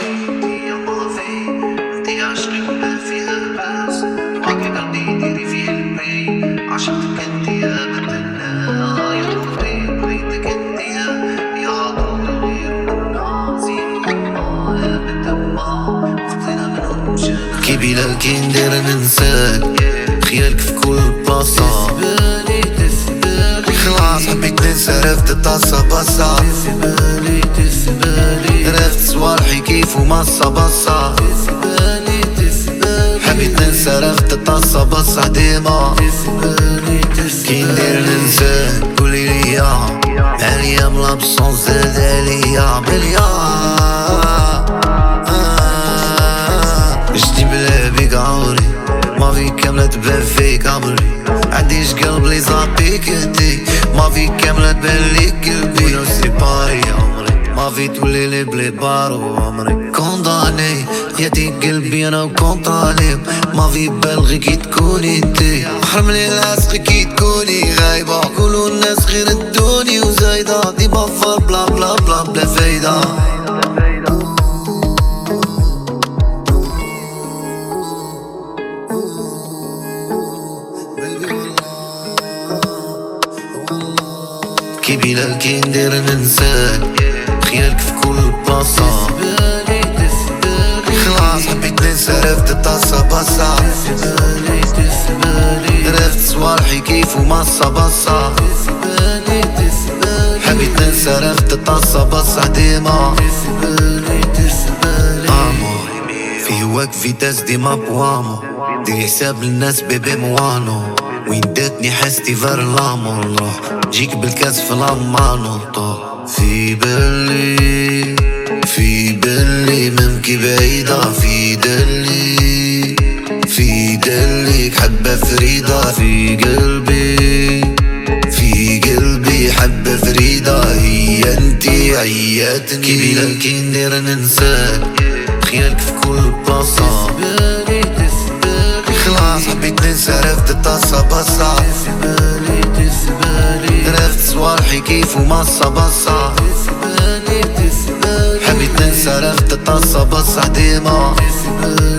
انتي ماضي، انتي عشقي وما فيها بس، معاكي قلبي ديري فيه البي، عشقتك انتي ابدا يا قلبي بغيتك انتي يا عطول غير عظيم الله ابدا ما خطينا منهم شان كي بلا كي ندير ننساك خيالك في كل بلاصة خلاص حبيت ننسى رفت الطاسة بصة رفت صوالحي كيف ومصة بصة حبيت ننسى رفت الطاسة بصة ديما كي ندير ننساك قولي ليا عليا ملابسون زاد عليا بليا جدي بلا بيك عمري ما في كاملة تبان فيك عمري عنديش قلب لي زعبيك انتي ما في كاملة تبان ليك قلبي ونو سيباري عمري ما في تولي لي بلي بارو عمري كونداني يدي قلبي انا وكونطالي ما في بالغي كي تكوني انتي حرملي العسق كي تكوني غايبة كلو الناس غير الدوني وزايدة دي بفر بلا بلا بلا بلا فايدة كي بلا كي ندير ننساك خيالك في كل بلاصة خلاص حبيت ننسى رفت الطاسة بصة رفت صوالحي كيف ومصة بصة حبيت ننسى رفت الطاسة بصة ديما في هواك فيتاس ديما بوامو ديري حساب للناس بيبي موانو وين داتني حستي فار لامور نروح جيك بالكاس في لامانو في بالي ممكي بعيدة في دليك حبة فريدة في قلبي حبة فريدة هي انتي عياتني كي بلا كي ندير ننساك خيالك في كل بلاصة خلاص حبيت ننسى رفت الطاسة بصة رفت صوالحي كيف ومصة بصة حبيت ننسى رفت الطاسة بصة ديما